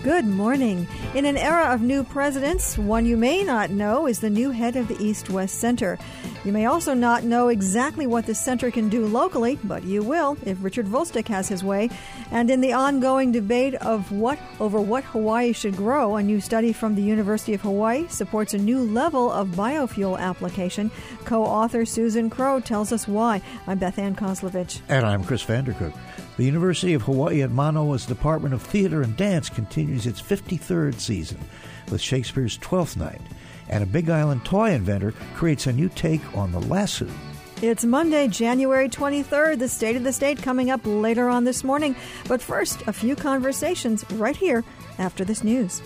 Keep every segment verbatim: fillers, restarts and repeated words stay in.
Good morning. In an era of new presidents, one you may not know is the new head of the East-West Center. You may also not know exactly what the center can do locally, but you will if Richard Volstick has his way. And in the ongoing debate of what over what Hawaii should grow, a new study from the University of Hawaii supports a new level of biofuel application. Co-author Susan Crow tells us why. I'm Beth Ann Kozlovich. And I'm Chris Vandercook. The University of Hawaii at Manoa's Department of Theater and Dance continues its fifty-third season with Shakespeare's Twelfth Night. And a Big Island toy inventor creates a new take on the lasso. It's Monday, January twenty-third, the State of the State coming up later on this morning. But first, a few conversations right here after this news.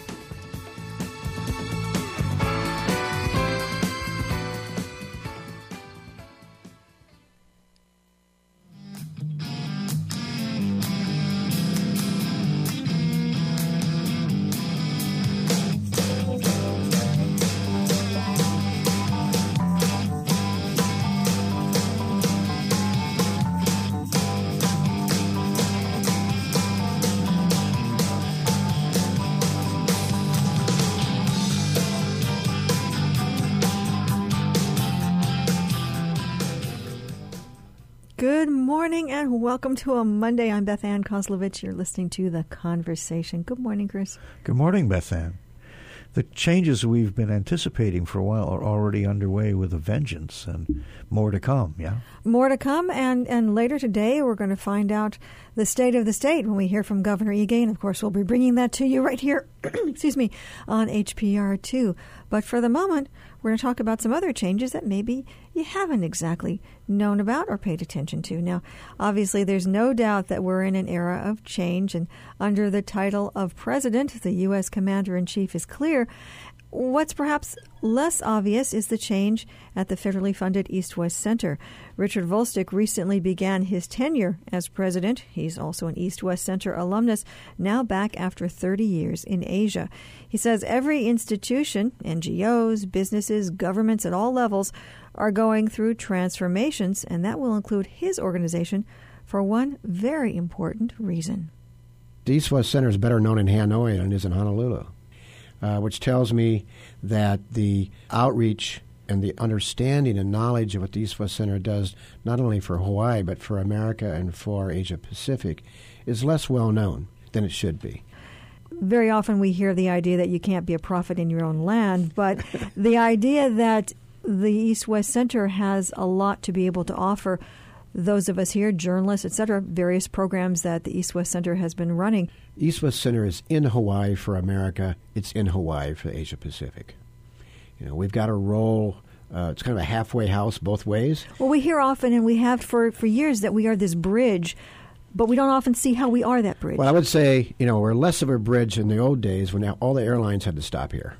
Good morning and welcome to a Monday. I'm Beth Ann Kozlovich. You're listening to The Conversation. Good morning, Chris. Good morning, Beth Ann. The changes we've been anticipating for a while are already underway with a vengeance, and more to come, yeah? More to come, and, and later today we're going to find out the state of the state when we hear from Governor Ige, and of course we'll be bringing that to you right here, excuse me, on H P R two. But for the moment, we're going to talk about some other changes that maybe you haven't exactly known about or paid attention to. Now, obviously, there's no doubt that we're in an era of change, and under the title of President, the U S Commander-in-Chief is clear. What's perhaps less obvious is the change at the federally funded East-West Center. Richard Volstick recently began his tenure as president. He's also an East-West Center alumnus, now back after thirty years in Asia. He says every institution, N G Os, businesses, governments at all levels, are going through transformations, and that will include his organization for one very important reason. The East-West Center is better known in Hanoi than it is in Honolulu. Uh, which tells me that the outreach and the understanding and knowledge of what the East-West Center does, not only for Hawaii, but for America and for Asia-Pacific, is less well known than it should be. Very often we hear the idea that you can't be a prophet in your own land, but the idea that the East-West Center has a lot to be able to offer those of us here, journalists, et cetera, various programs that the East-West Center has been running. East-West Center is in Hawaii for America. It's in Hawaii for Asia-Pacific. You know, we've got a role. Uh, it's kind of a halfway house both ways. Well, we hear often, and we have for, for years, that we are this bridge, but we don't often see how we are that bridge. Well, I would say, you know, we're less of a bridge in the old days when all the airlines had to stop here.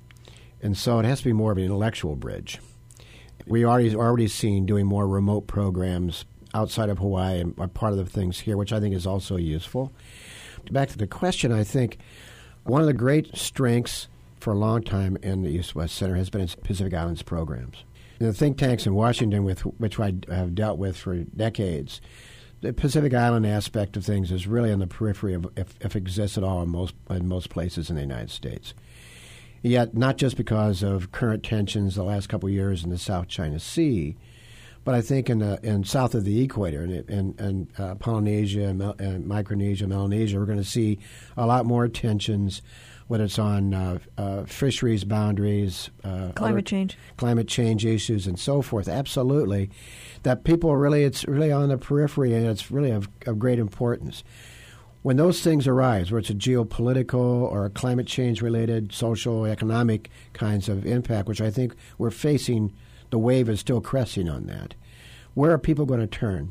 And so it has to be more of an intellectual bridge. We already already seen doing more remote programs outside of Hawaii and are part of the things here, which I think is also useful. Back to the question, I think one of the great strengths for a long time in the East-West Center has been its Pacific Islands programs. In the think tanks in Washington, with which I have dealt with for decades, the Pacific Island aspect of things is really on the periphery of, if, if it exists at all, in most in most places in the United States. Yet, not just because of current tensions the last couple of years in the South China Sea, but I think in the in south of the equator, in, in, in uh, Polynesia and, Mel- and Micronesia, Melanesia, we're going to see a lot more tensions, whether it's on uh, uh, fisheries boundaries, uh, climate change, climate change issues, and so forth. Absolutely, that people are really it's really on the periphery, and it's really of, of great importance. When those things arise, where it's a geopolitical or a climate change-related, social, economic kinds of impact, which I think we're facing, the wave is still cresting on that. Where are people going to turn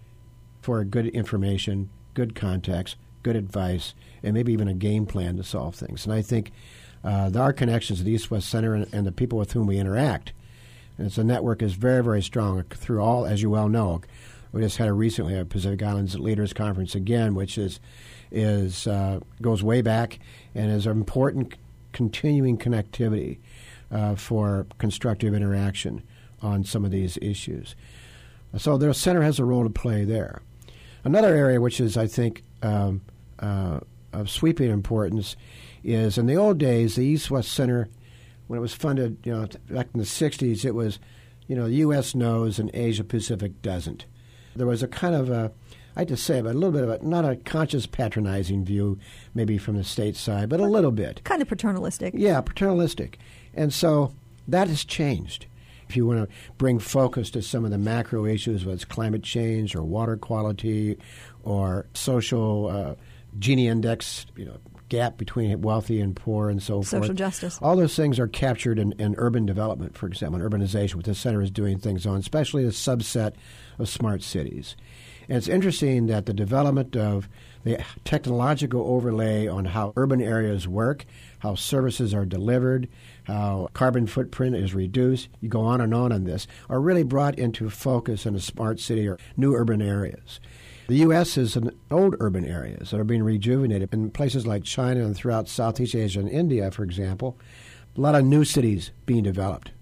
for good information, good context, good advice, and maybe even a game plan to solve things? And I think uh, our connections at the East-West Center and, and the people with whom we interact, and it's a network is very, very strong through all, as you well know. We just had a recently a Pacific Islands Leaders Conference again, which is is uh, goes way back and is an important continuing connectivity uh, for constructive interaction on some of these issues. So the center has a role to play there. Another area which is, I think, um, uh, of sweeping importance is, in the old days, the East-West Center, when it was funded, you know, back in the sixties, it was, you know, the U S knows and Asia-Pacific doesn't. There was a kind of a, I hate to say it, but a little bit of a, not a conscious patronizing view, maybe from the state side, but a little bit. Kind of paternalistic. Yeah, paternalistic. And so that has changed. If you want to bring focus to some of the macro issues, whether it's climate change or water quality or social uh, Gini index, you know, gap between wealthy and poor and so Social forth. Social justice. All those things are captured in, in urban development, for example, in urbanization, what the center is doing things on, especially a subset of smart cities. And it's interesting that the development of the technological overlay on how urban areas work, how services are delivered, how carbon footprint is reduced, you go on and on on this, are really brought into focus in a smart city or new urban areas. The U S is in old urban areas that are being rejuvenated. In places like China and throughout Southeast Asia and India, for example, a lot of new cities being developed.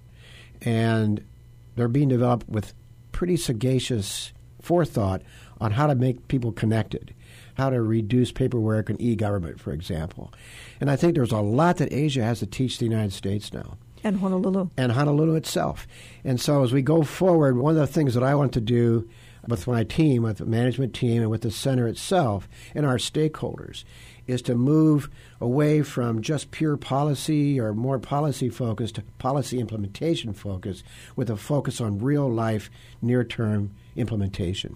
And they're being developed with pretty sagacious forethought on how to make people connected, how to reduce paperwork and e-government, for example. And I think there's a lot that Asia has to teach the United States now. And Honolulu. And Honolulu itself. And so as we go forward, one of the things that I want to do with my team, with the management team, and with the center itself and our stakeholders is to move away from just pure policy or more policy-focused to policy implementation focus with a focus on real-life, near-term implementation.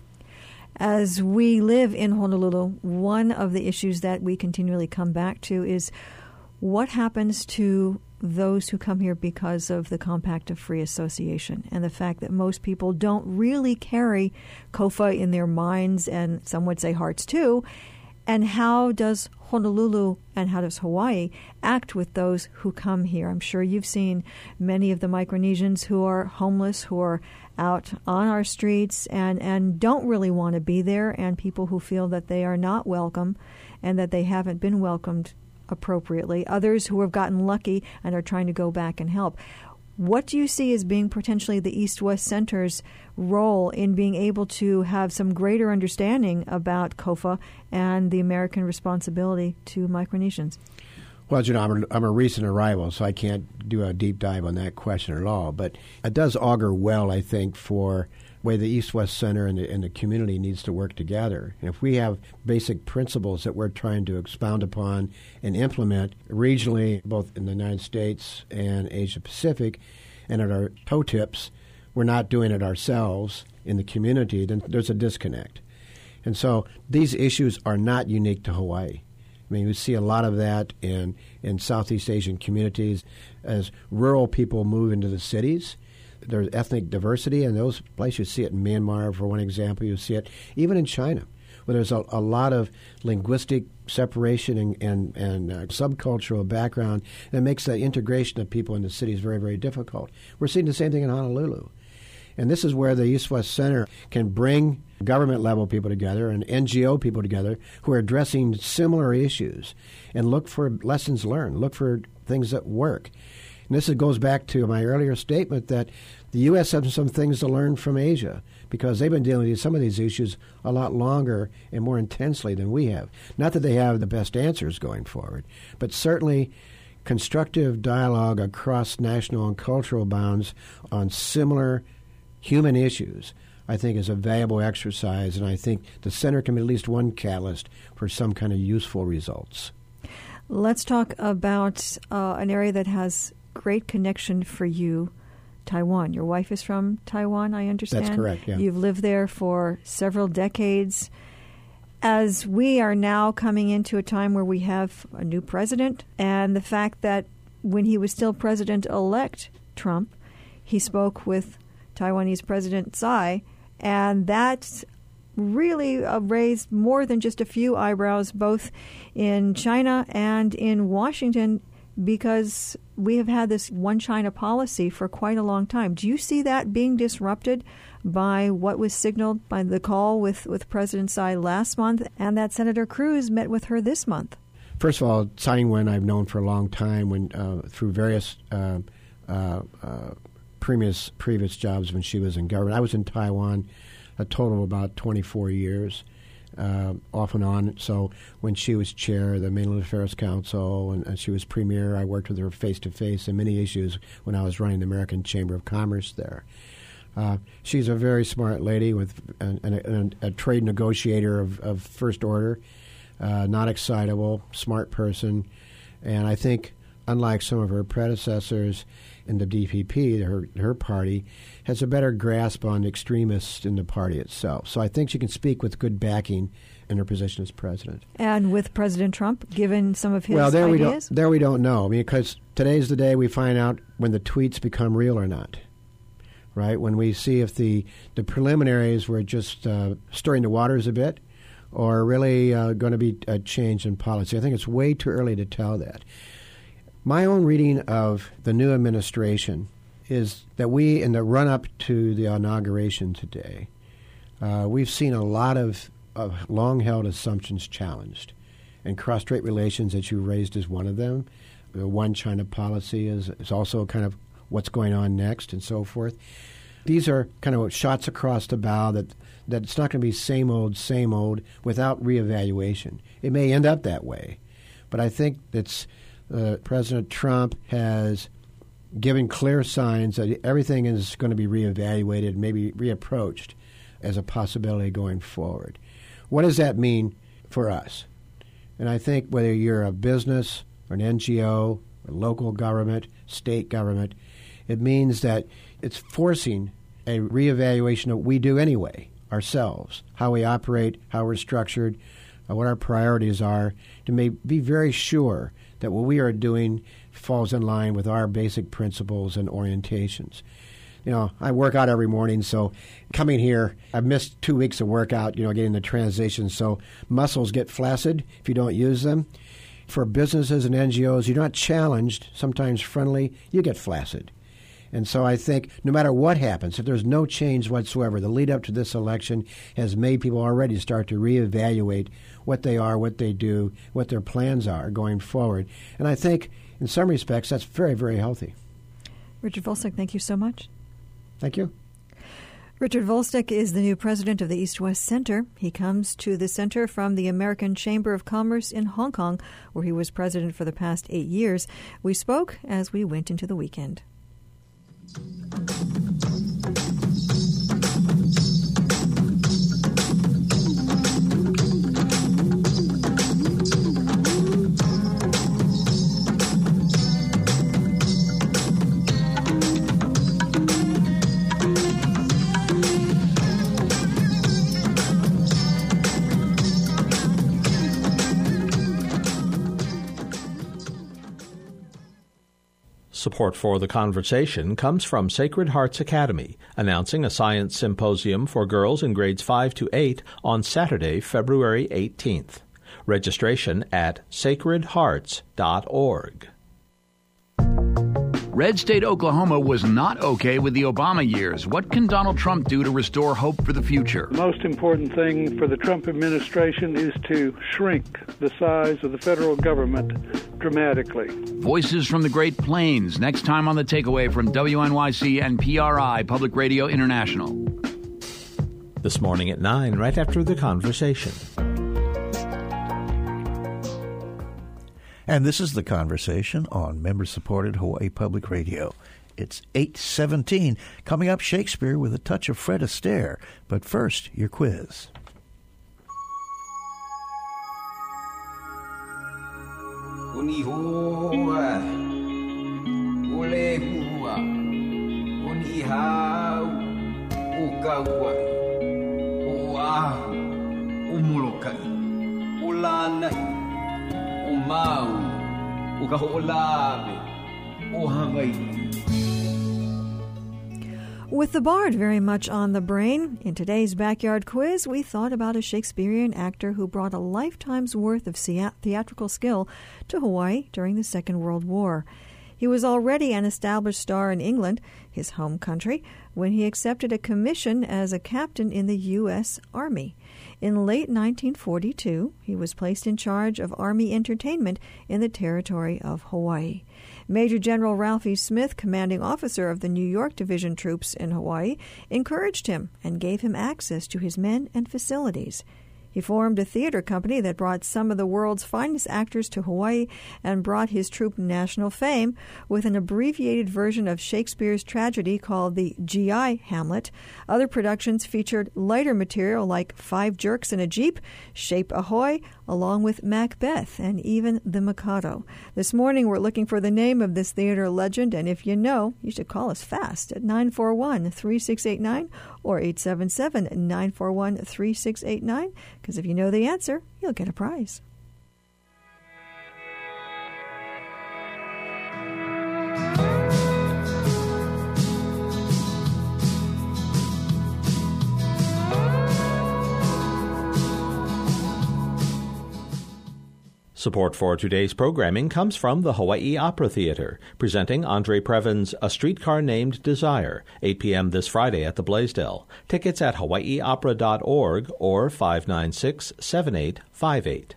As we live in Honolulu, one of the issues that we continually come back to is what happens to those who come here because of the Compact of Free Association and the fact that most people don't really carry C O F A in their minds and some would say hearts too. And how does Honolulu and how does Hawaii act with those who come here? I'm sure you've seen many of the Micronesians who are homeless, who are out on our streets and, and don't really want to be there, and people who feel that they are not welcome and that they haven't been welcomed appropriately, others who have gotten lucky and are trying to go back and help. What do you see as being potentially the East-West Center's role in being able to have some greater understanding about C O F A and the American responsibility to Micronesians? Well, you know, I'm a, I'm a recent arrival, so I can't do a deep dive on that question at all. But it does augur well, I think, for the way the East-West Center and the, and the community needs to work together. And if we have basic principles that we're trying to expound upon and implement regionally, both in the United States and Asia-Pacific, and at our toe tips, we're not doing it ourselves in the community, then there's a disconnect. And so these issues are not unique to Hawaii. I mean, we see a lot of that in, in Southeast Asian communities as rural people move into the cities. There's ethnic diversity in those places. You see it in Myanmar, for one example. You see it even in China, where there's a, a lot of linguistic separation and, and, and uh, subcultural background that makes the integration of people in the cities very, very difficult. We're seeing the same thing in Honolulu. And this is where the East-West Center can bring government-level people together and N G O people together who are addressing similar issues and look for lessons learned, look for things that work. And this goes back to my earlier statement that the U S has some things to learn from Asia because they've been dealing with some of these issues a lot longer and more intensely than we have. Not that they have the best answers going forward, but certainly constructive dialogue across national and cultural bounds on similar human issues, I think, is a valuable exercise, and I think the center can be at least one catalyst for some kind of useful results. Let's talk about uh, an area that has great connection for you, Taiwan. Your wife is from Taiwan, I understand. That's correct, yeah. You've lived there for several decades. As we are now coming into a time where we have a new president, and the fact that when he was still President-elect Trump, he spoke with Taiwanese President Tsai, and that really uh, raised more than just a few eyebrows, both in China and in Washington, because we have had this one China policy for quite a long time. Do you see that being disrupted by what was signaled by the call with, with President Tsai last month, and that Senator Cruz met with her this month? First of all, Tsai Ing-wen I've known for a long time when uh, through various uh, uh, uh, previous previous jobs when she was in government. I was in Taiwan a total of about twenty-four years. uh, off and on. So when she was chair of the Mainland Affairs Council and, and she was premier, I worked with her face-to-face on many issues when I was running the American Chamber of Commerce there. Uh, she's a very smart lady with an, an, a, a trade negotiator of, of first order, uh, not excitable, smart person. And I think, unlike some of her predecessors in the D P P, her her party has a better grasp on extremists in the party itself. So I think she can speak with good backing in her position as president. And with President Trump, given some of his well, there ideas? we don't, there we don't know. I mean, because today's the day we find out when the tweets become real or not, right? When we see if the, the preliminaries were just uh, stirring the waters a bit or really uh, going to be a change in policy. I think it's way too early to tell that. My own reading of the new administration is that we, in the run-up to the inauguration today, uh, we've seen a lot of, of long-held assumptions challenged. And cross-strait relations, that you raised, is one of them. The one China policy is, is also kind of what's going on next and so forth. These are kind of shots across the bow that, that it's not going to be same old, same old without reevaluation. It may end up that way, but I think it's Uh, President Trump has given clear signs that everything is going to be reevaluated, maybe reapproached as a possibility going forward. What does that mean for us? And I think whether you're a business or an N G O, or local government, state government, it means that it's forcing a reevaluation of what we do anyway, ourselves, how we operate, how we're structured, uh, what our priorities are, to may be very sure that what we are doing falls in line with our basic principles and orientations. You know, I work out every morning, so coming here, I've missed two weeks of workout, you know, getting the transition, so muscles get flaccid if you don't use them. For businesses and N G Os, you're not challenged, sometimes friendly, you get flaccid. And so I think no matter what happens, if there's no change whatsoever, the lead up to this election has made people already start to reevaluate what they are, what they do, what their plans are going forward. And I think in some respects that's very, very healthy. Richard Volstek, thank you so much. Thank you. Richard Volstek is the new president of the East-West Center. He comes to the center from the American Chamber of Commerce in Hong Kong, where he was president for the past eight years. We spoke as we went into the weekend. Support for the conversation comes from Sacred Hearts Academy, announcing a science symposium for girls in grades five to eight on Saturday, February eighteenth. Registration at sacred hearts dot org. Red State Oklahoma was not okay with the Obama years. What can Donald Trump do to restore hope for the future? The most important thing for the Trump administration is to shrink the size of the federal government dramatically. Voices from the Great Plains, next time on The Takeaway from W N Y C and P R I, Public Radio International. This morning at nine, right after the conversation. And this is The Conversation on member-supported Hawaii Public Radio. It's eight seventeen. Coming up, Shakespeare with a touch of Fred Astaire. But first, your quiz. With the Bard very much on the brain, in today's Backyard Quiz, we thought about a Shakespearean actor who brought a lifetime's worth of theatrical skill to Hawaii during the Second World War. He was already an established star in England, his home country, when he accepted a commission as a captain in the U S Army. In late nineteen forty-two, he was placed in charge of Army entertainment in the territory of Hawaii. Major General Ralphie Smith, commanding officer of the New York Division troops in Hawaii, encouraged him and gave him access to his men and facilities. He formed a theater company that brought some of the world's finest actors to Hawaii and brought his troupe national fame with an abbreviated version of Shakespeare's tragedy called the G I Hamlet. Other productions featured lighter material like Five Jerks in a Jeep, Shape Ahoy, along with Macbeth, and even The Mikado. This morning we're looking for the name of this theater legend, and if you know, you should call us fast at nine four one, three six eight nine or eight seven seven, nine four one, three six eight nine, because if you know the answer, you'll get a prize. Support for today's programming comes from the Hawaii Opera Theater, presenting Andre Previn's A Streetcar Named Desire, eight p.m. this Friday at the Blaisdell. Tickets at hawaii opera dot org or five nine six, seven eight five eight.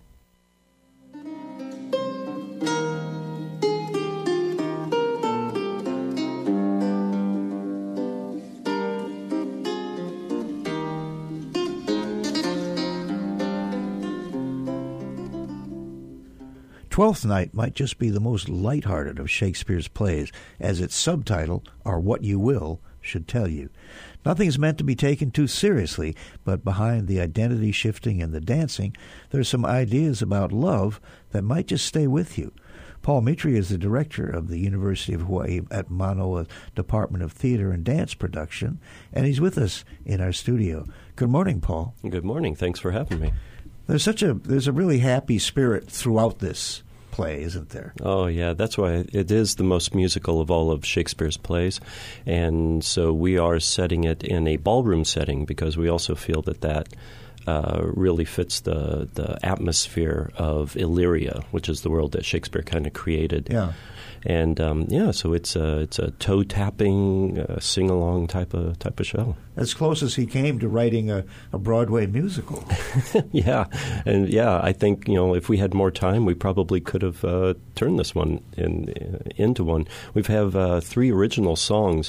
Twelfth Night might just be the most lighthearted of Shakespeare's plays, as its subtitle, or What You Will, should tell you. Nothing is meant to be taken too seriously, but behind the identity shifting and the dancing, there's some ideas about love that might just stay with you. Paul Mitri is the director of the University of Hawaii at Manoa Department of Theater and Dance Production, and he's with us in our studio. Good morning, Paul. Good morning. Thanks for having me. There's such a there's a really happy spirit throughout this play, isn't there? Oh, yeah. That's why it is the most musical of all of Shakespeare's plays. And so we are setting it in a ballroom setting because we also feel that that uh, really fits the, the atmosphere of Illyria, which is the world that Shakespeare kind of created. Yeah. And um, yeah, so it's a it's a toe tapping, uh, sing along type of type of show. As close as he came to writing a, a Broadway musical. Yeah, and yeah, I think you know if we had more time, we probably could have uh, turned this one in, uh, into one. We have uh, three original songs.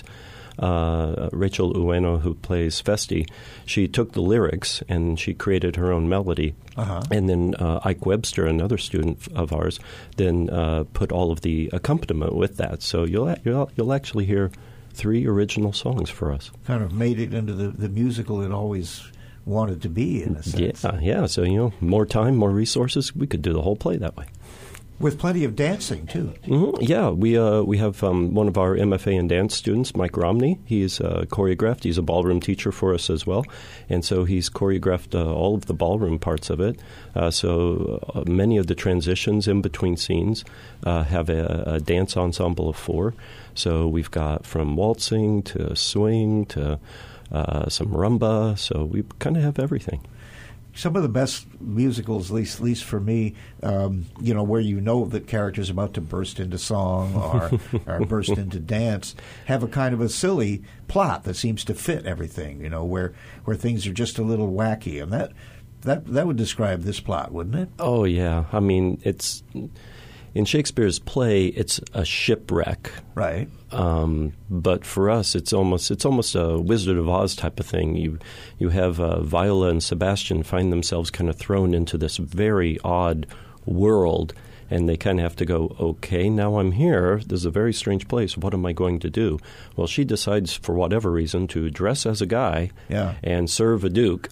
Uh, Rachel Ueno, who plays Festi, she took the lyrics and she created her own melody. Uh-huh. And then uh, Ike Webster, another student of ours, then uh, put all of the accompaniment with that. So you'll you'll, you'll actually hear three original songs for us. Kind of made it into the, the musical it always wanted to be, in a sense. Yeah, yeah. So, you know, more time, more resources, we could do the whole play that way. With plenty of dancing, too. Mm-hmm. Yeah, we uh, we have um, one of our M F A in dance students, Mike Romney. He's uh, choreographed. He's a ballroom teacher for us as well. And so he's choreographed uh, all of the ballroom parts of it. Uh, so uh, many of the transitions in between scenes uh, have a, a dance ensemble of four. So we've got from waltzing to swing to uh, some rumba. So we kind of have everything. Some of the best musicals, at least, at least for me, um, you know, where you know that character's about to burst into song or, or burst into dance, have a kind of a silly plot that seems to fit everything, you know, where, where things are just a little wacky. And that, that, that would describe this plot, wouldn't it? Oh, yeah. I mean, it's... In Shakespeare's play, it's a shipwreck, right? Um, but for us, it's almost it's almost a Wizard of Oz type of thing. You you have uh, Viola and Sebastian find themselves kind of thrown into this very odd world, and they kind of have to go, okay, now I'm here. This is a very strange place. What am I going to do? Well, she decides, for whatever reason, to dress as a guy yeah. and serve a duke.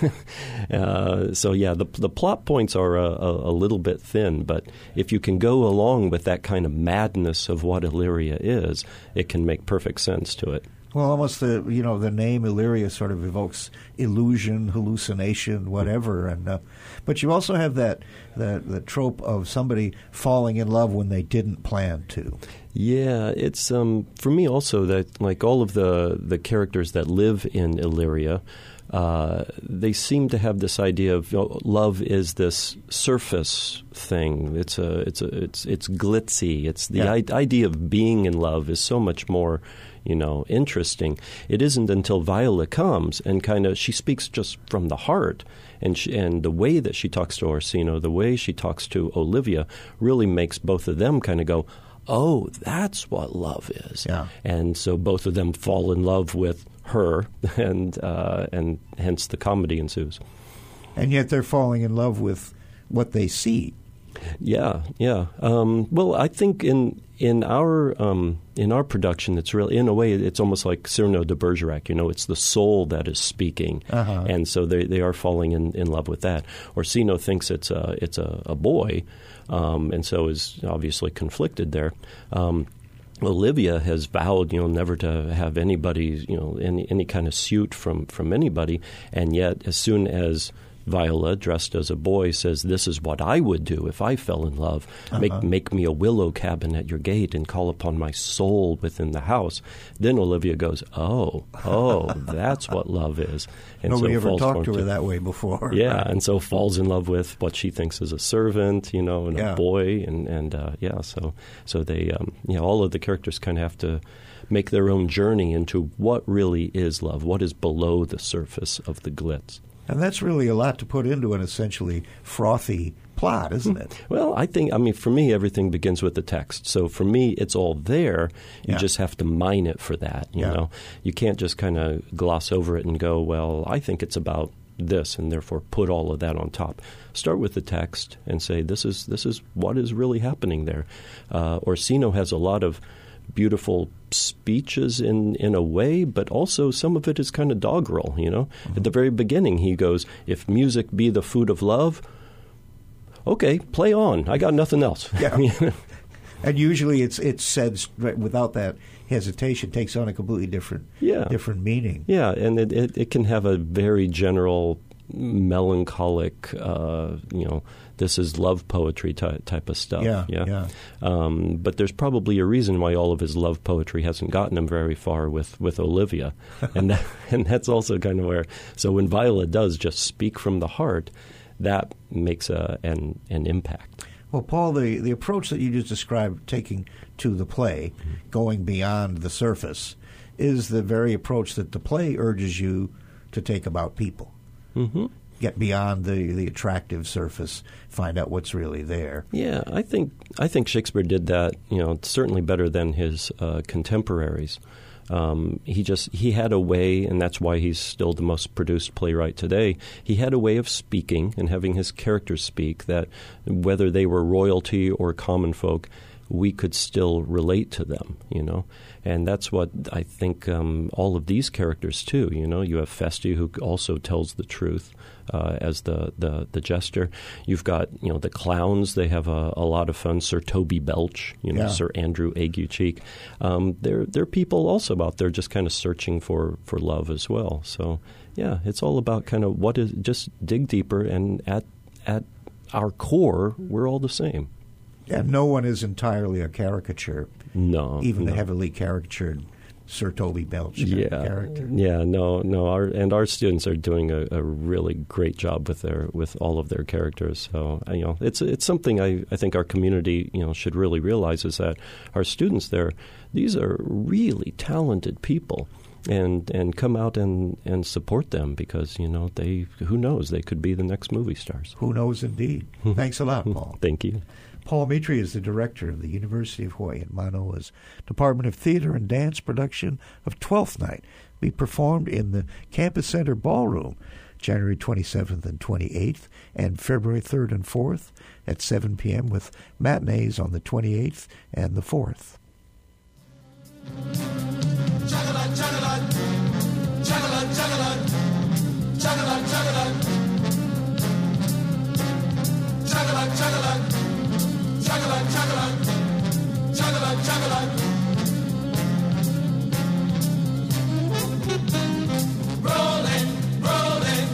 uh, so, yeah, the the plot points are a, a, a little bit thin, but if you can go along with that kind of madness of what Illyria is, it can make perfect sense to it. Well, almost the you know the name Illyria sort of evokes illusion, hallucination, whatever, and uh, but you also have that the the trope of somebody falling in love when they didn't plan to. Yeah, it's um, for me also that like all of the the characters that live in Illyria, uh, they seem to have this idea of you know, love is this surface thing. It's a it's a it's it's glitzy. It's the yeah. I- idea of being in love is so much more. You know, interesting. It isn't until Viola comes and kind of she speaks just from the heart, and she, and the way that she talks to Orsino, the way she talks to Olivia, really makes both of them kind of go, "Oh, that's what love is." Yeah. And so both of them fall in love with her, and uh, and hence the comedy ensues. and yet they're falling in love with what they see. Yeah, yeah. Um, well, I think in in our um, in our production, it's really, in a way, it's almost like Cyrano de Bergerac. You know, it's the soul that is speaking, uh-huh. and so they they are falling in, in love with that. Orsino thinks it's a it's a, a boy, um, and so is obviously conflicted there. Um, Olivia has vowed, you know, never to have anybody, you know, any any kind of suit from from anybody, and yet as soon as Viola, dressed as a boy, says, "This is what I would do if I fell in love. Make uh-huh. make me a willow cabin at your gate and call upon my soul within the house." Then Olivia goes, "Oh, oh, that's what love is." And Nobody so ever falls talked to her to, that way before. Yeah, right? And so falls in love with what she thinks is a servant, you know, and yeah. a boy, and and uh, yeah, so so they, um, you know, all of the characters kind of have to make their own journey into what really is love, what is below the surface of the glitz. And that's really a lot to put into an essentially frothy plot, isn't it? Well, I think, I mean, for me, everything begins with the text. So for me, it's all there. You yeah. just have to mine it for that, you yeah. know. You can't just kind of gloss over it and go, well, I think it's about this, and therefore put all of that on top. Start with the text and say, this is this is what is really happening there. Uh, Orsino has a lot of beautiful speeches in, in a way, but also some of it is kind of doggerel, you know. Mm-hmm. At the very beginning, he goes, "If music be the food of love, okay, play on. I got nothing else." Yeah. And usually it's it's said without that hesitation, takes on a completely different yeah. different meaning. Yeah, and it, it, it can have a very general, melancholic, uh, you know, this is love poetry ty- type of stuff. Yeah, yeah. yeah. Um, but there's probably a reason why all of his love poetry hasn't gotten him very far with, with Olivia. and that, and that's also kind of where, so when Viola does just speak from the heart, that makes a, an, an impact. Well, Paul, the, the approach that you just described, taking to the play, mm-hmm. going beyond the surface, is the very approach that the play urges you to take about people. Mm-hmm. Get beyond the, the attractive surface, find out what's really there. Yeah, I think I think Shakespeare did that, you know, certainly better than his uh, contemporaries. Um, he just he had a way, and that's why he's still the most produced playwright today. He had a way of speaking and having his characters speak that, whether they were royalty or common folk, we could still relate to them, you know. And that's what I think um, all of these characters, too, you know. You have Feste, who also tells the truth uh, as the, the, the jester. You've got, you know, the clowns. They have a, a lot of fun. Sir Toby Belch, you know, yeah. Sir Andrew Aguecheek. Um, they're, they're people also out there just kind of searching for, for love as well. So, yeah, it's all about kind of what is, just dig deeper, and at at our core, we're all the same. And no one is entirely a caricature. No, even no. the heavily caricatured Sir Toby Belch yeah, character. Yeah, no, no. Our and our students are doing a, a really great job with their with all of their characters. So you know, it's it's something I, I think our community you know should really realize, is that our students there, these are really talented people. And and come out and, and support them, because, you know, they, who knows, they could be the next movie stars. Who knows, indeed. Thanks a lot, Paul. Thank you. Paul Mitri is the director of the University of Hawaii at Manoa's Department of Theater and Dance production of Twelfth Night. Be performed in the Campus Center Ballroom January twenty-seventh and twenty-eighth, and February third and fourth at seven p.m. with matinees on the twenty-eighth and the fourth. Chugga-lug, chugga-lug, chugga-lug, chugga-lug, chugga-lug, chugga-lug, chugga-lug, chugga-lug, chugga-lug, chugga-lug, chugga-lug, chugga-lug. Rolling, rolling,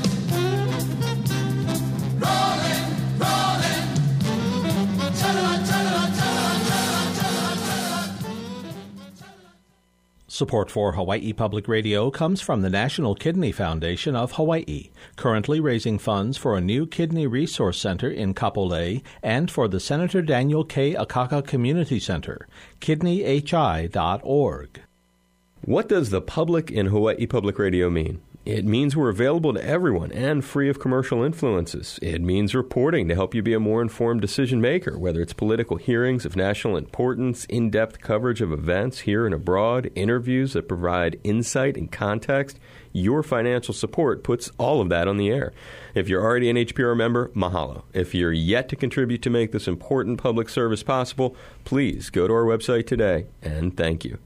rolling, rolling, chugga-lug, chugga-lug, chugga-lug, chugga-lug, chugga-lug, chugga-lug. Support for Hawaii Public Radio comes from the National Kidney Foundation of Hawaii, currently raising funds for a new kidney resource center in Kapolei and for the Senator Daniel K. Akaka Community Center, kidney h i dot org. What does the public in Hawaii Public Radio mean? It means we're available to everyone and free of commercial influences. It means reporting to help you be a more informed decision maker, whether it's political hearings of national importance, in-depth coverage of events here and abroad, interviews that provide insight and context. Your financial support puts all of that on the air. If you're already an H P R member, mahalo. If you're yet to contribute to make this important public service possible, please go to our website today, and thank you.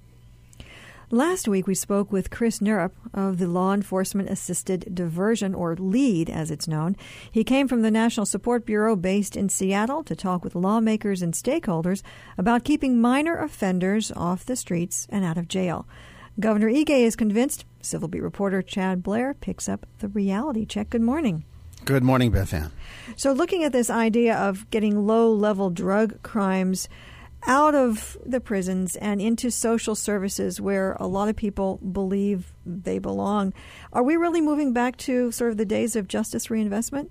Last week, we spoke with Chris Nerup of the Law Enforcement Assisted Diversion, or LEAD as it's known. He came from the National Support Bureau based in Seattle to talk with lawmakers and stakeholders about keeping minor offenders off the streets and out of jail. Governor Ige is convinced. Civil Beat reporter Chad Blair picks up the reality check. Good morning. Good morning, Beth Ann. So looking at this idea of getting low-level drug crimes out of the prisons and into social services where a lot of people believe they belong, are we really moving back to sort of the days of justice reinvestment?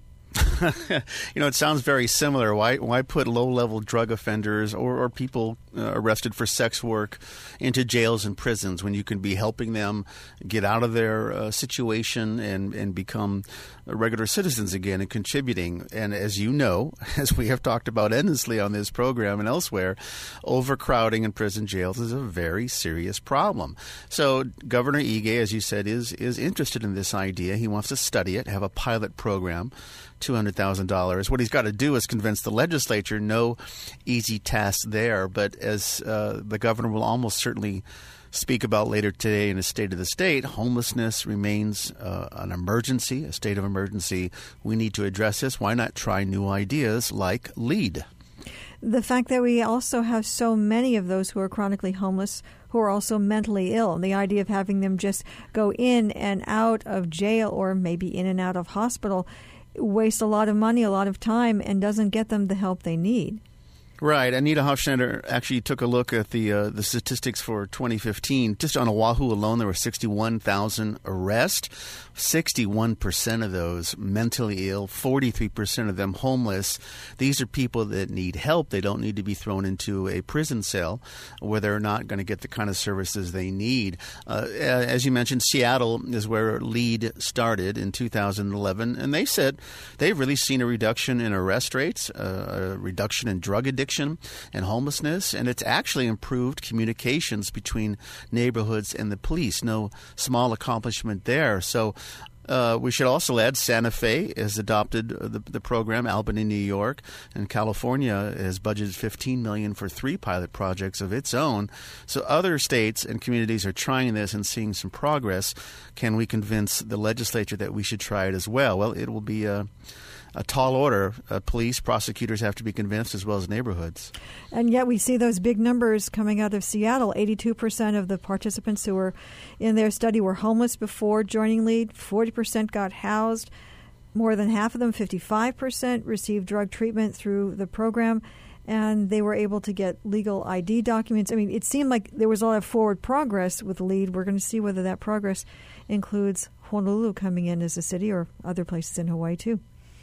You know, it sounds very similar. Why why put low-level drug offenders or, or people uh, arrested for sex work into jails and prisons when you can be helping them get out of their uh, situation and, and become regular citizens again and contributing? And as you know, as we have talked about endlessly on this program and elsewhere, overcrowding in prison jails is a very serious problem. So Governor Ige, as you said, is is interested in this idea. He wants to study it, have a pilot program. two hundred thousand dollars. What he's got to do is convince the legislature. No easy task there. But as uh, the governor will almost certainly speak about later today in his State of the State, homelessness remains uh, an emergency, a state of emergency. We need to address this. Why not try new ideas like LEAD? The fact that we also have so many of those who are chronically homeless who are also mentally ill, and the idea of having them just go in and out of jail or maybe in and out of hospital wastes a lot of money, a lot of time, and doesn't get them the help they need. Right. Anita Hofstadter actually took a look at the uh, the statistics for twenty fifteen. Just on Oahu alone, there were sixty-one thousand arrests. sixty-one percent of those mentally ill, forty-three percent of them homeless. These are people that need help. They don't need to be thrown into a prison cell where they're not going to get the kind of services they need. Uh, as you mentioned, Seattle is where LEAD started in two thousand eleven, and they said they've really seen a reduction in arrest rates, uh, a reduction in drug addiction and homelessness, and it's actually improved communications between neighborhoods and the police. No small accomplishment there. So uh, we should also add Santa Fe has adopted the, the program, Albany, New York, and California has budgeted fifteen million dollars for three pilot projects of its own. So other states and communities are trying this and seeing some progress. Can we convince the legislature that we should try it as well? Well, it will be a A tall order. Uh, police, prosecutors have to be convinced, as well as neighborhoods. And yet we see those big numbers coming out of Seattle. eighty-two percent of the participants who were in their study were homeless before joining LEAD. forty percent got housed. More than half of them, fifty-five percent, received drug treatment through the program. And they were able to get legal I D documents. I mean, it seemed like there was a lot of forward progress with LEAD. We're going to see whether that progress includes Honolulu coming in as a city or other places in Hawaii, too.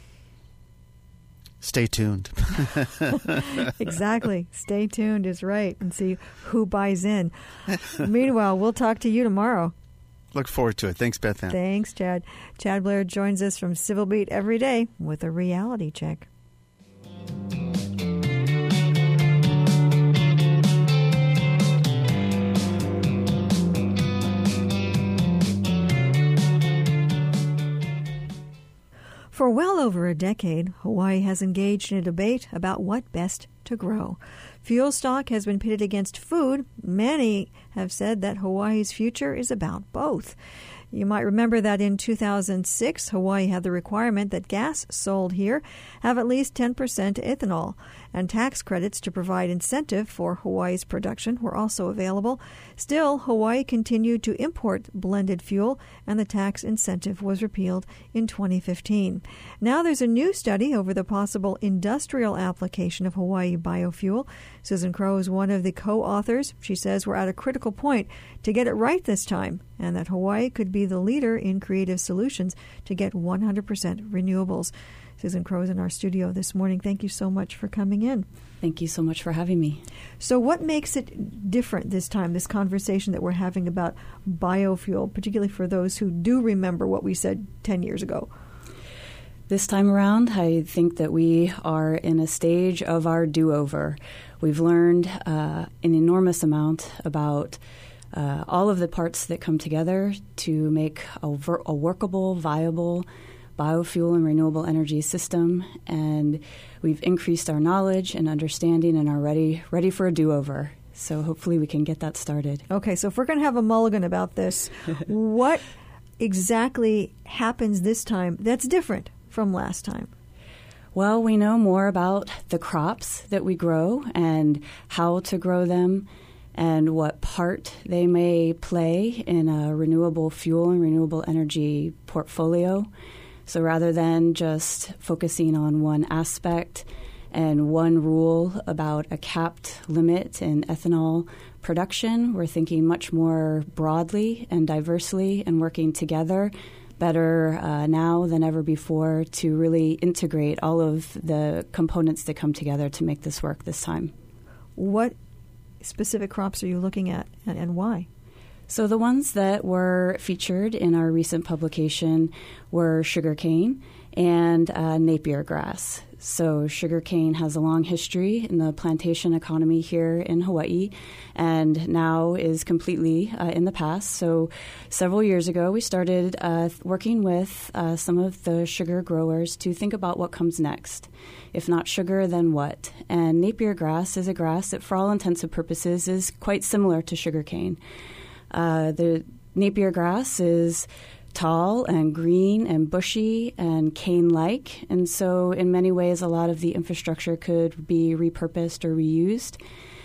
Stay tuned. Exactly. Stay tuned is right, and see who buys in. Meanwhile, we'll talk to you tomorrow. Look forward to it. Thanks, Beth Ann. Thanks, Chad. Chad Blair joins us from Civil Beat every day with a reality check. For well over a decade, Hawaii has engaged in a debate about what best to grow. Fuel stock has been pitted against food. Many have said that Hawaii's future is about both. You might remember that in two thousand six, Hawaii had the requirement that gas sold here have at least ten percent ethanol, and tax credits to provide incentive for Hawaii's production were also available. Still, Hawaii continued to import blended fuel, and the tax incentive was repealed in twenty fifteen. Now there's a new study over the possible industrial application of Hawaii biofuel. Susan Crow is one of the co-authors. She says we're at a critical point to get it right this time, and that Hawaii could be be the leader in creative solutions to get one hundred percent renewables. Susan Crowe is in our studio this morning. Thank you so much for coming in. Thank you so much for having me. So what makes it different this time, this conversation that we're having about biofuel, particularly for those who do remember what we said ten years ago? This time around, I think that we are in a stage of our do-over. We've learned uh, an enormous amount about uh, all of the parts that come together to make a, ver- a workable, viable biofuel and renewable energy system, and we've increased our knowledge and understanding and are ready ready for a do-over. So hopefully we can get that started. Okay, so if we're going to have a mulligan about this, what exactly happens this time that's different from last time? Well, we know more about the crops that we grow and how to grow them and what part they may play in a renewable fuel and renewable energy portfolio. So rather than just focusing on one aspect and one rule about a capped limit in ethanol production, we're thinking much more broadly and diversely and working together better uh, now than ever before to really integrate all of the components that come together to make this work this time. What specific crops are you looking at, and, and why? So the ones that were featured in our recent publication were sugarcane and uh, Napier grass. So sugarcane has a long history in the plantation economy here in Hawaii and now is completely uh, in the past. So several years ago, we started uh, working with uh, some of the sugar growers to think about what comes next. If not sugar, then what? And Napier grass is a grass that, for all intents and purposes, is quite similar to sugarcane. Uh, the Napier grass is tall and green and bushy and cane-like, and so in many ways a lot of the infrastructure could be repurposed or reused.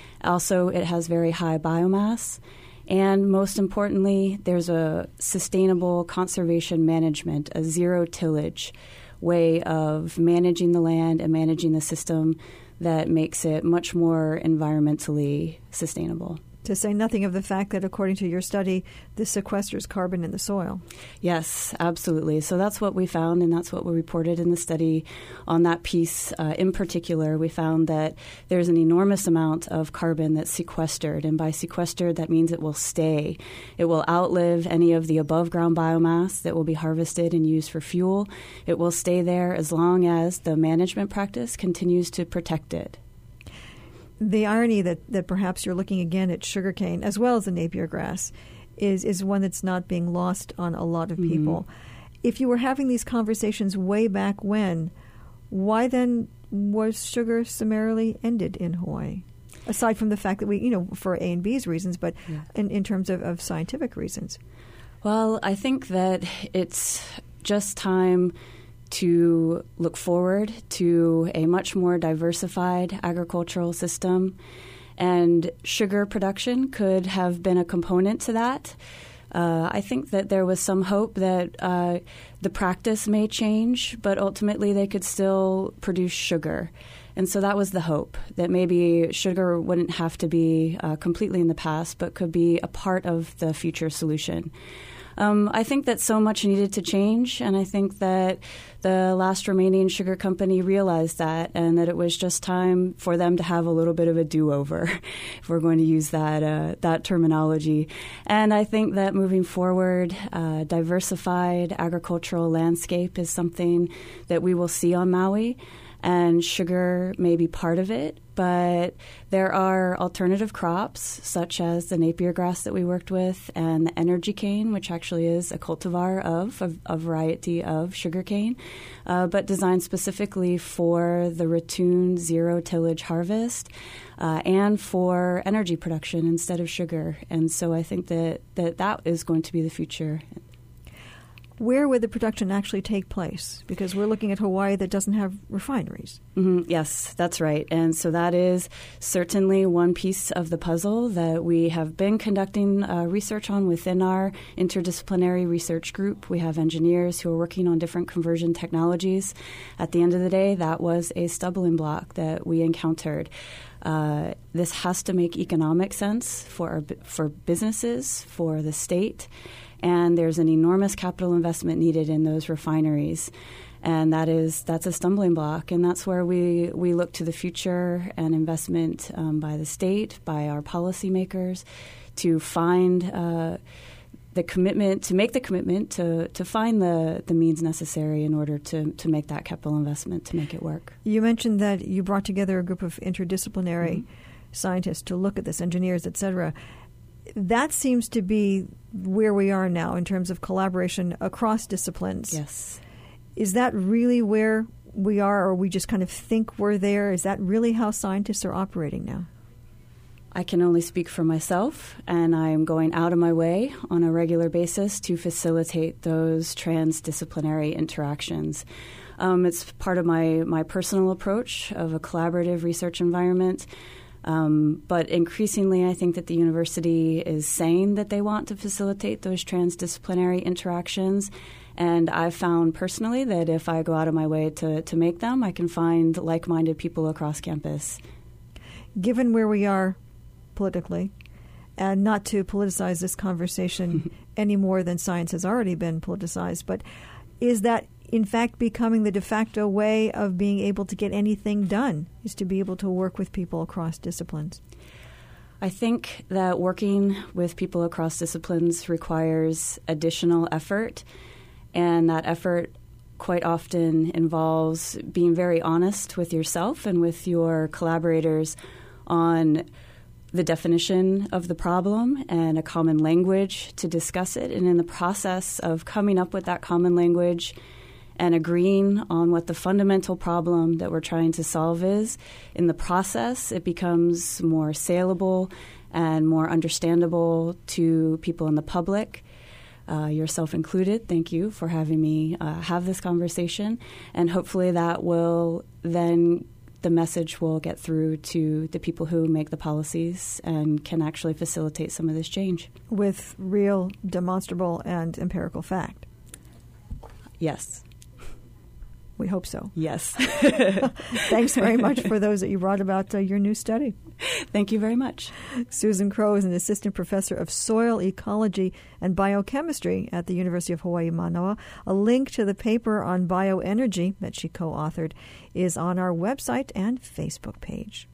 Also, it has very high biomass, and most importantly, there's a sustainable conservation management, a zero-tillage way of managing the land and managing the system that makes it much more environmentally sustainable. To say nothing of the fact that, according to your study, this sequesters carbon in the soil. Yes, absolutely. So that's what we found, and that's what we reported in the study on that piece uh, in particular. We found that there's an enormous amount of carbon that's sequestered, and by sequestered, that means it will stay. It will outlive any of the above-ground biomass that will be harvested and used for fuel. It will stay there as long as the management practice continues to protect it. The irony that, that perhaps you're looking again at sugarcane as well as the Napier grass is, is one that's not being lost on a lot of people. Mm-hmm. If you were having these conversations way back when, why then was sugar summarily ended in Hawaii? Aside from the fact that we, you know, for A and B's reasons, but yeah. in, in terms of, of scientific reasons. Well, I think that it's just time to look forward to a much more diversified agricultural system, and sugar production could have been a component to that. Uh, I think that there was some hope that uh, the practice may change, but ultimately they could still produce sugar. And so that was the hope, that maybe sugar wouldn't have to be uh, completely in the past, but could be a part of the future solution. Um, I think that so much needed to change, and I think that the last remaining sugar company realized that, and that it was just time for them to have a little bit of a do-over, if we're going to use that uh, that terminology. And I think that moving forward, uh, diversified agricultural landscape is something that we will see on Maui, and sugar may be part of it. But there are alternative crops, such as the Napier grass that we worked with, and the energy cane, which actually is a cultivar of a, a variety of sugarcane, uh, but designed specifically for the ratoon zero-tillage harvest uh, and for energy production instead of sugar. And so I think that, that that is going to be the future. Where would the production actually take place? Because we're looking at Hawaii that doesn't have refineries. Mm-hmm. Yes, that's right. And so that is certainly one piece of the puzzle that we have been conducting uh, research on within our interdisciplinary research group. We have engineers who are working on different conversion technologies. At the end of the day, that was a stumbling block that we encountered. Uh, this has to make economic sense for our, for businesses, for the state, and there's an enormous capital investment needed in those refineries. And that is that's a stumbling block, and that's where we, we look to the future and investment um, by the state, by our policymakers, to find uh, the commitment, to make the commitment to, to find the, the means necessary in order to, to make that capital investment, to make it work. You mentioned that you brought together a group of interdisciplinary Mm-hmm. scientists to look at this, engineers, et cetera. That seems to be where we are now in terms of collaboration across disciplines. Yes. Is that really where we are, or we just kind of think we're there? Is that really how scientists are operating now? I can only speak for myself, and I am going out of my way on a regular basis to facilitate those transdisciplinary interactions. Um, it's part of my, my personal approach of a collaborative research environment. Um, but increasingly, I think that the university is saying that they want to facilitate those transdisciplinary interactions. And I've found personally that if I go out of my way to, to make them, I can find like-minded people across campus. Given where we are politically, and not to politicize this conversation any more than science has already been politicized, but is that in fact becoming the de facto way of being able to get anything done, is to be able to work with people across disciplines? I think that working with people across disciplines requires additional effort, and that effort quite often involves being very honest with yourself and with your collaborators on the definition of the problem and a common language to discuss it. And in the process of coming up with that common language and agreeing on what the fundamental problem that we're trying to solve is, in the process it becomes more saleable and more understandable to people in the public. Uh, yourself included. Thank you for having me uh, have this conversation. And hopefully that will then, the message will get through to the people who make the policies and can actually facilitate some of this change. With real, demonstrable, and empirical fact. Yes. We hope so. Yes. Thanks very much for those that you brought about uh, your new study. Thank you very much. Susan Crowe is an assistant professor of soil ecology and biochemistry at the University of Hawaii Manoa. A link to the paper on bioenergy that she co-authored is on our website and Facebook page.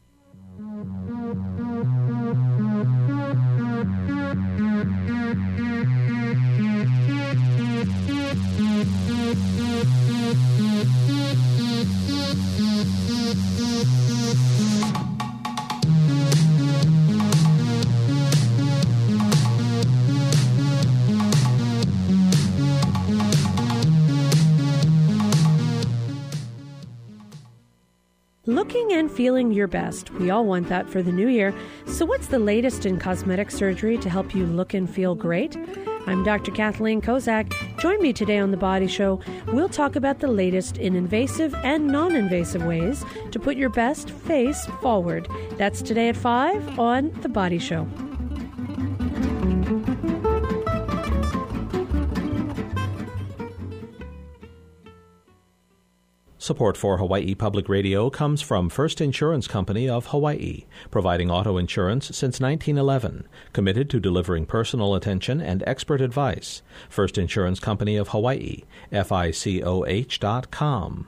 Looking and feeling your best. We all want that for the new year. So what's the latest in cosmetic surgery to help you look and feel great? I'm Doctor Kathleen Kozak. Join me today on The Body Show. We'll talk about the latest in invasive and non-invasive ways to put your best face forward. That's today at five on The Body Show. Support for Hawaii Public Radio comes from First Insurance Company of Hawaii, providing auto insurance since nineteen eleven, committed to delivering personal attention and expert advice. First Insurance Company of Hawaii, F I C O H dot com.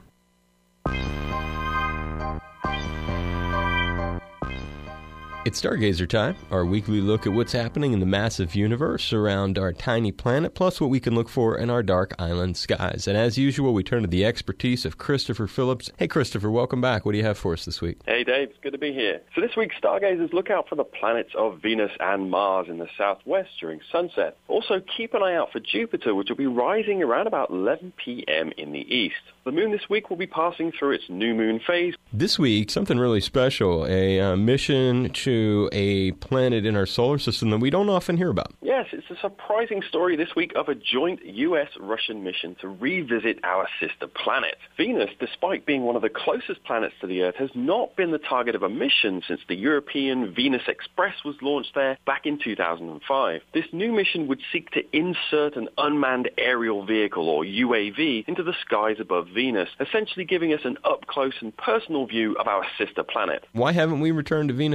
It's Stargazer time, our weekly look at what's happening in the massive universe around our tiny planet, plus what we can look for in our dark island skies. And as usual, we turn to the expertise of Christopher Phillips. Hey, Christopher, welcome back. What do you have for us this week? Hey, Dave. It's good to be here. So this week, stargazers look out for the planets of Venus and Mars in the southwest during sunset. Also, keep an eye out for Jupiter, which will be rising around about eleven p.m. in the east. The moon this week will be passing through its new moon phase. This week, something really special, a uh, mission to a planet in our solar system that we don't often hear about. Yes, it's a surprising story this week of a joint U S Russian mission to revisit our sister planet. Venus, despite being one of the closest planets to the Earth, has not been the target of a mission since the European Venus Express was launched there back in two thousand five. This new mission would seek to insert an unmanned aerial vehicle, or U A V, into the skies above Venus, essentially giving us an up-close and personal view of our sister planet. Why haven't we returned to Venus earlier?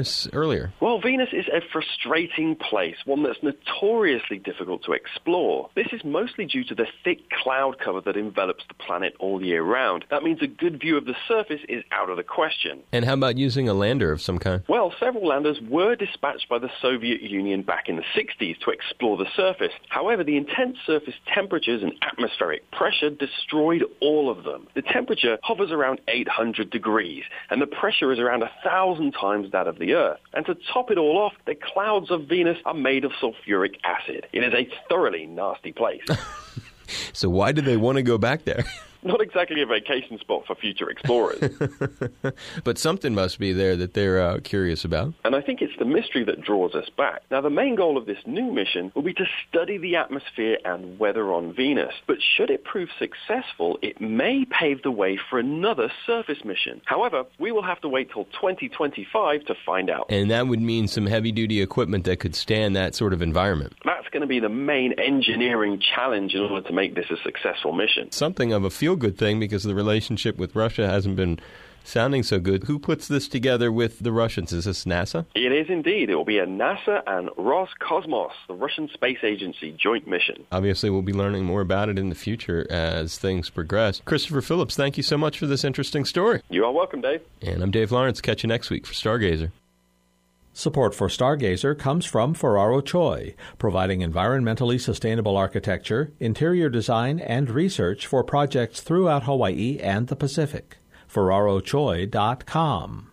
earlier. Well, Venus is a frustrating place, one that's notoriously difficult to explore. This is mostly due to the thick cloud cover that envelops the planet all year round. That means a good view of the surface is out of the question. And how about using a lander of some kind? Well, several landers were dispatched by the Soviet Union back in the sixties to explore the surface. However, the intense surface temperatures and atmospheric pressure destroyed all of them. The temperature hovers around eight hundred degrees, and the pressure is around a thousand times that of the Earth. And to top it all off, the clouds of Venus are made of sulfuric acid. It is a thoroughly nasty place. So why do they want to go back there? Not exactly a vacation spot for future explorers. But something must be there that they're uh, curious about. And I think it's the mystery that draws us back. Now, the main goal of this new mission will be to study the atmosphere and weather on Venus. But should it prove successful, it may pave the way for another surface mission. However, we will have to wait till twenty twenty-five to find out. And that would mean some heavy-duty equipment that could stand that sort of environment. That's going to be the main engineering challenge in order to make this a successful mission. Something of a feel-good thing, because the relationship with Russia hasn't been sounding so good. Who puts this together with the Russians? Is this NASA? It is indeed. It will be a NASA and Roscosmos, the Russian Space Agency, joint mission. Obviously, we'll be learning more about it in the future as things progress. Christopher Phillips, thank you so much for this interesting story. You are welcome, Dave. And I'm Dave Lawrence. Catch you next week for Stargazer. Support for Stargazer comes from Ferraro Choi, providing environmentally sustainable architecture, interior design, and research for projects throughout Hawaii and the Pacific. Ferraro Choi dot com.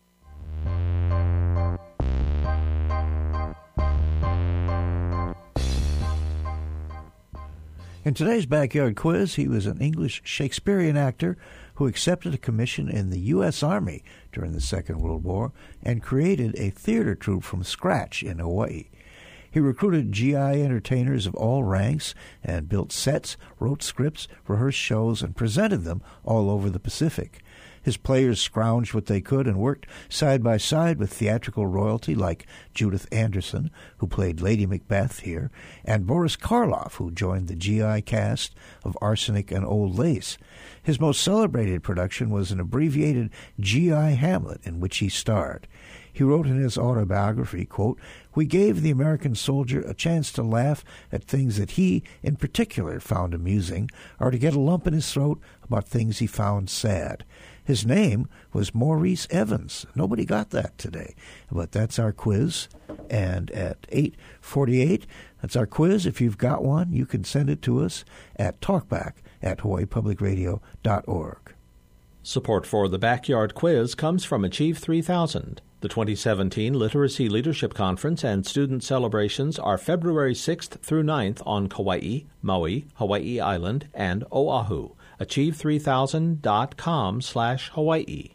In today's Backyard Quiz, he was an English Shakespearean actor who accepted a commission in the U S Army during the Second World War and created a theater troupe from scratch in Hawaii. He recruited G I entertainers of all ranks and built sets, wrote scripts, rehearsed shows, and presented them all over the Pacific. His players scrounged what they could and worked side by side with theatrical royalty like Judith Anderson, who played Lady Macbeth here, and Boris Karloff, who joined the G I cast of Arsenic and Old Lace. His most celebrated production was an abbreviated G I Hamlet in which he starred. He wrote in his autobiography, quote, "We gave the American soldier a chance to laugh at things that he, in particular, found amusing, or to get a lump in his throat about things he found sad. His name was Maurice Evans." Nobody got that today. But that's our quiz. And at eight forty-eight, that's our quiz. If you've got one, you can send it to us at talkback at hawaii public radio dot org. Support for the Backyard Quiz comes from Achieve three thousand. The twenty seventeen Literacy Leadership Conference and student celebrations are February sixth through ninth on Kauai, Maui, Hawaii Island, and Oahu. achieve three thousand dot com slash Hawaii.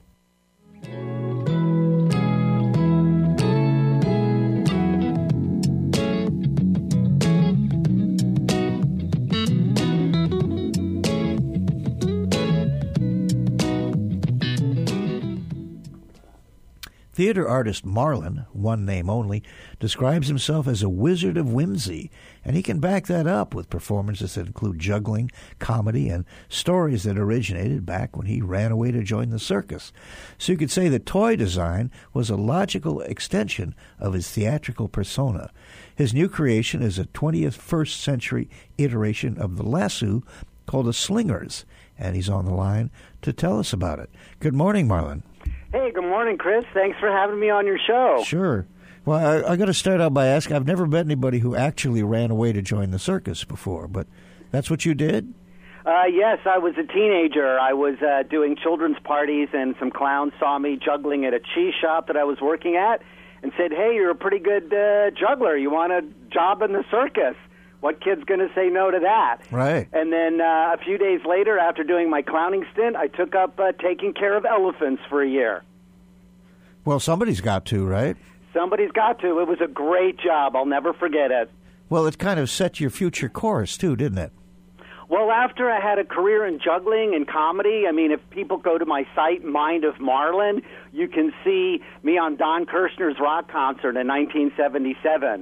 Theater artist Marlon, one name only, describes himself as a wizard of whimsy, and he can back that up with performances that include juggling, comedy, and stories that originated back when he ran away to join the circus. So you could say that toy design was a logical extension of his theatrical persona. His new creation is a twenty-first century iteration of the lasso called a Slingers, and he's on the line to tell us about it. Good morning, Marlon. Hey, good morning, Chris. Thanks for having me on your show. Sure. Well, I, I got to start out by asking, I've never met anybody who actually ran away to join the circus before, but that's what you did? Uh, yes, I was a teenager. I was uh, doing children's parties, and some clowns saw me juggling at a cheese shop that I was working at and said, hey, you're a pretty good uh, juggler. You want a job in the circus? What kid's going to say no to that? Right. And then uh, a few days later, after doing my clowning stint, I took up uh, taking care of elephants for a year. Well, somebody's got to, right? Somebody's got to. It was a great job. I'll never forget it. Well, it kind of set your future course, too, didn't it? Well, after I had a career in juggling and comedy, I mean, if people go to my site, Mind of Marlin, you can see me on Don Kirshner's rock concert in nineteen seventy-seven.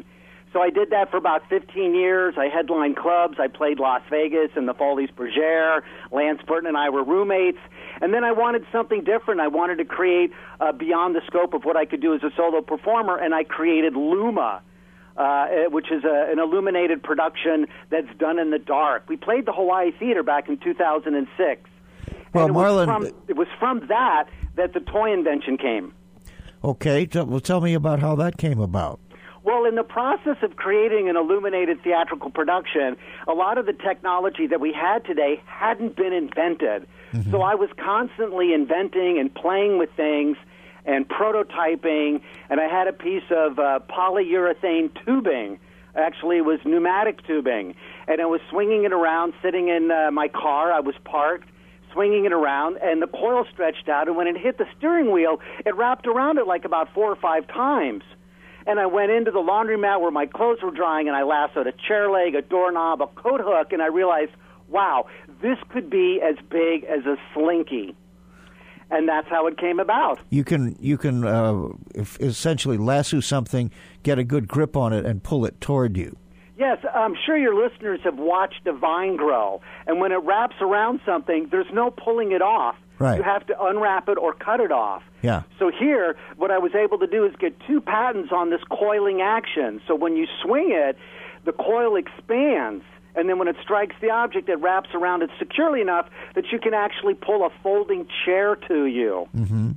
So I did that for about fifteen years. I headlined clubs. I played Las Vegas and the Folies Bergère. Lance Burton and I were roommates. And then I wanted something different. I wanted to create uh, beyond the scope of what I could do as a solo performer, and I created Luma, uh, which is a, an illuminated production that's done in the dark. We played the Hawaii Theater back in two thousand six. Well, and it Marlon... Was from, it was from that that the toy invention came. Okay, t- well, tell me about how that came about. Well, in the process of creating an illuminated theatrical production, a lot of the technology that we had today hadn't been invented. Mm-hmm. So I was constantly inventing and playing with things and prototyping, and I had a piece of uh, polyurethane tubing. Actually, it was pneumatic tubing, and I was swinging it around, sitting in uh, my car. I was parked, swinging it around, and the coil stretched out, and when it hit the steering wheel, it wrapped around it like about four or five times. And I went into the laundromat where my clothes were drying, and I lassoed a chair leg, a doorknob, a coat hook, and I realized, wow, this could be as big as a slinky. And that's how it came about. You can you can uh, essentially lasso something, get a good grip on it, and pull it toward you. Yes, I'm sure your listeners have watched a vine grow, and when it wraps around something, there's no pulling it off. Right. You have to unwrap it or cut it off. Yeah. So here, what I was able to do is get two patents on this coiling action. So when you swing it, the coil expands, and then when it strikes the object, it wraps around it securely enough that you can actually pull a folding chair to you. Mm-hmm.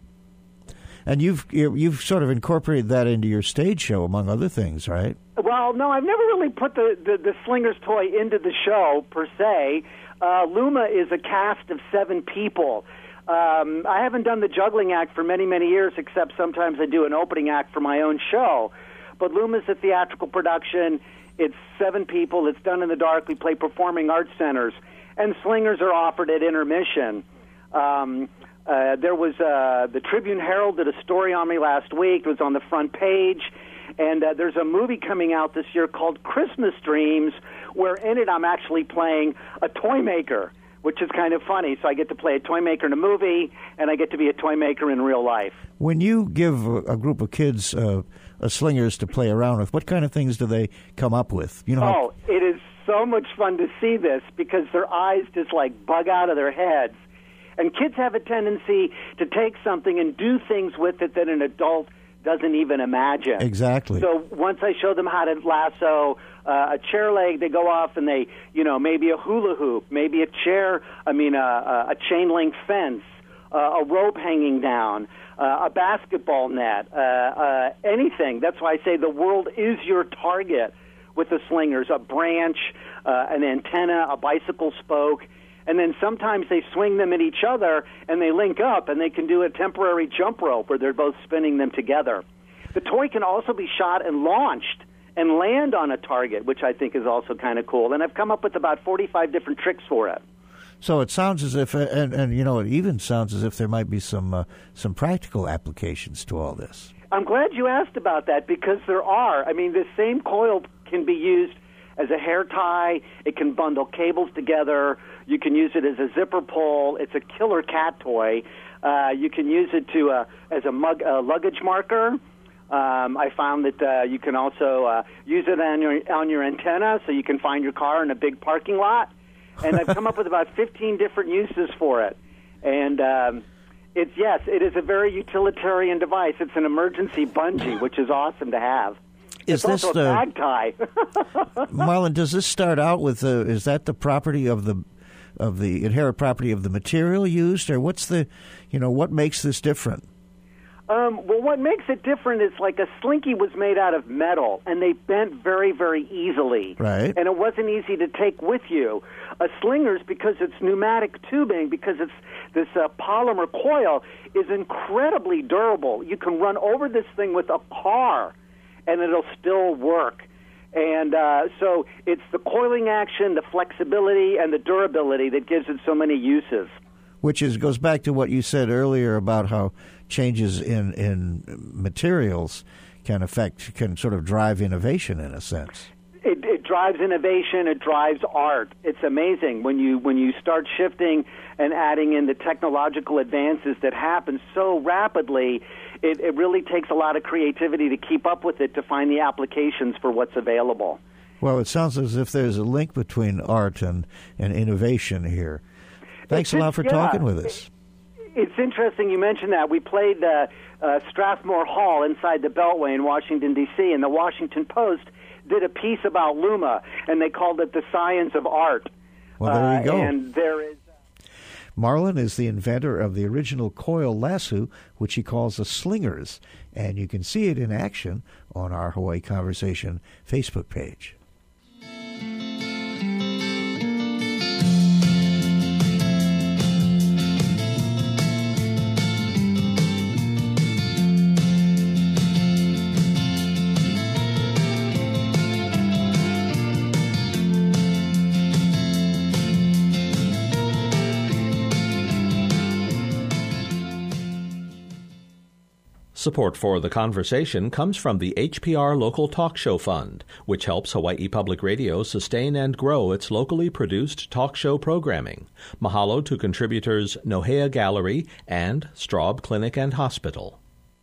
And you've you've sort of incorporated that into your stage show, among other things, right? Well, no, I've never really put the, the, the Slinger's toy into the show, per se. Uh, Luma is a cast of seven people. Um, I haven't done the juggling act for many, many years, except sometimes I do an opening act for my own show. But Luma's a theatrical production. It's seven people. It's done in the dark. We play performing arts centers. And slingers are offered at intermission. Um, uh, there was uh, the Tribune Herald did a story on me last week. It was on the front page. And uh, there's a movie coming out this year called Christmas Dreams, where in it I'm actually playing a toy maker, which is kind of funny. So I get to play a toy maker in a movie, and I get to be a toy maker in real life. When you give a, a group of kids uh, a slingers to play around with, what kind of things do they come up with? You know, how- oh, it is so much fun to see this because their eyes just like bug out of their heads. And kids have a tendency to take something and do things with it that an adult doesn't even imagine. Exactly. So once I show them how to lasso uh, a chair leg, they go off and they, you know, maybe a hula hoop, maybe a chair, I mean, uh, a chain link fence, uh, a rope hanging down, uh, a basketball net, uh, uh, anything. That's why I say the world is your target with the slingers, a branch, uh, an antenna, a bicycle spoke. And then sometimes they swing them at each other, and they link up, and they can do a temporary jump rope where they're both spinning them together. The toy can also be shot and launched and land on a target, which I think is also kind of cool. And I've come up with about forty-five different tricks for it. So it sounds as if, and, and you know, it even sounds as if there might be some uh, some practical applications to all this. I'm glad you asked about that because there are. I mean, this same coil can be used as a hair tie. It can bundle cables together. You can use it as a zipper pull. It's a killer cat toy. Uh, you can use it to uh, as a mug, uh, luggage marker. Um, I found that uh, you can also uh, use it on your on your antenna, so you can find your car in a big parking lot. And I've come up with about fifteen different uses for it. And um, it's yes, it is a very utilitarian device. It's an emergency bungee, which is awesome to have. Is it's this also a the bag tie? Marlon, does this start out with the? Is that the property of the of the inherent property of the material used, or what's the, you know, what makes this different? Um, well, what makes it different is like a slinky was made out of metal, and they bent very, very easily. Right. And it wasn't easy to take with you. A slinger's, because it's pneumatic tubing, because it's this uh, polymer coil, is incredibly durable. You can run over this thing with a car, and it'll still work. And uh, so it's the coiling action, the flexibility, and the durability that gives it so many uses. Which is goes back to what you said earlier about how changes in, in materials can affect, can sort of drive innovation in a sense. It, it drives innovation. It drives art. It's amazing when you when you start shifting and adding in the technological advances that happen so rapidly. It, it really takes a lot of creativity to keep up with it, to find the applications for what's available. Well, it sounds as if there's a link between art and, and innovation here. Thanks It's, a lot for yeah, talking with us. It's interesting you mentioned that. We played uh, uh, Strathmore Hall inside the Beltway in Washington, D C, and the Washington Post did a piece about Luma, and they called it the science of art. Well, there you go. Uh, and there is... Marlin is the inventor of the original coil lasso, which he calls the slingers, and you can see it in action on our Hawaii Conversation Facebook page. Support for the conversation comes from the H P R Local Talk Show Fund, which helps Hawaii Public Radio sustain and grow its locally produced talk show programming. Mahalo to contributors Nohea Gallery and Straub Clinic and Hospital.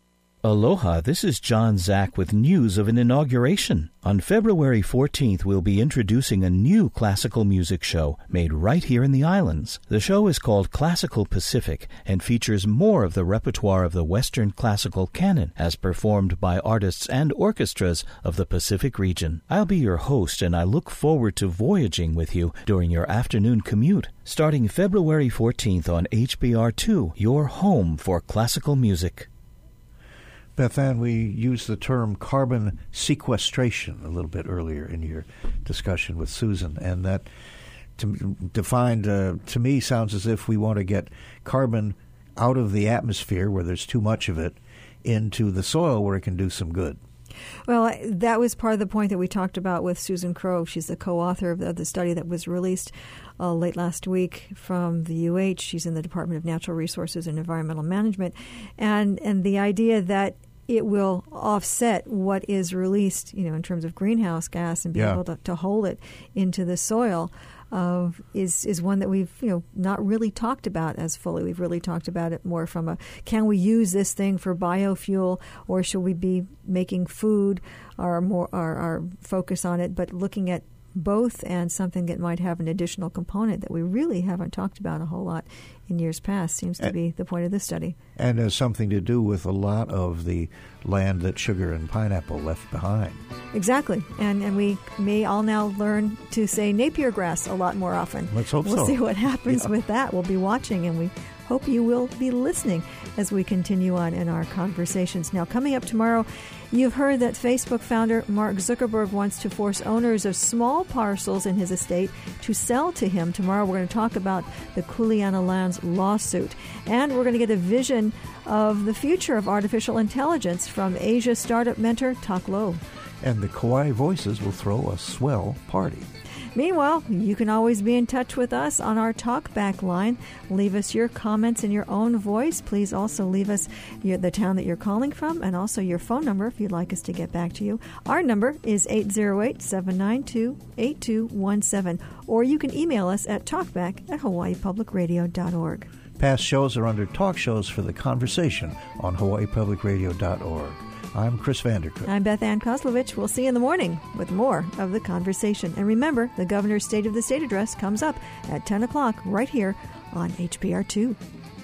Aloha, this is John Zack with news of an inauguration. On February fourteenth, we'll be introducing a new classical music show made right here in the islands. The show is called Classical Pacific and features more of the repertoire of the Western classical canon as performed by artists and orchestras of the Pacific region. I'll be your host, and I look forward to voyaging with you during your afternoon commute. Starting February fourteenth on H B R two, your home for classical music. Beth Ann, we used the term carbon sequestration a little bit earlier in your discussion with Susan, and that to, defined uh, to me sounds as if we want to get carbon out of the atmosphere where there's too much of it into the soil where it can do some good. Well, that was part of the point that we talked about with Susan Crow. She's the co-author of the, of the study that was released uh, late last week from the U H. She's in the Department of Natural Resources and Environmental Management. And, and the idea that it will offset what is released, you know, in terms of greenhouse gas and be yeah. able to, to hold it into the soil uh, is is one that we've, you know, not really talked about as fully. We've really talked about it more from a, can we use this thing for biofuel, or should we be making food, our more our, our focus on it, but looking at both and something that might have an additional component that we really haven't talked about a whole lot in years past seems to and, be the point of this study. And has something to do with a lot of the land that sugar and pineapple left behind. Exactly. And and we may all now learn to say Napier grass a lot more often. Let's hope we'll so. We'll see what happens yeah. with that. We'll be watching, and we hope you will be listening as we continue on in our conversations. Now, coming up tomorrow, you've heard that Facebook founder Mark Zuckerberg wants to force owners of small parcels in his estate to sell to him. Tomorrow we're going to talk about the Kuleana Lands lawsuit. And we're going to get a vision of the future of artificial intelligence from Asia startup mentor Tak Lo. And the Kauai Voices will throw a swell party. Meanwhile, you can always be in touch with us on our talkback line. Leave us your comments in your own voice. Please also leave us your, the town that you're calling from and also your phone number if you'd like us to get back to you. Our number is eight zero eight, seven nine two, eight two one seven, or you can email us at talkback at hawaii public radio dot org. Past shows are under Talk Shows for the Conversation on hawaii public radio dot org. I'm Chris Vandercook. I'm Beth Ann Kozlovich. We'll see you in the morning with more of The Conversation. And remember, the Governor's State of the State address comes up at ten o'clock right here on H P R two.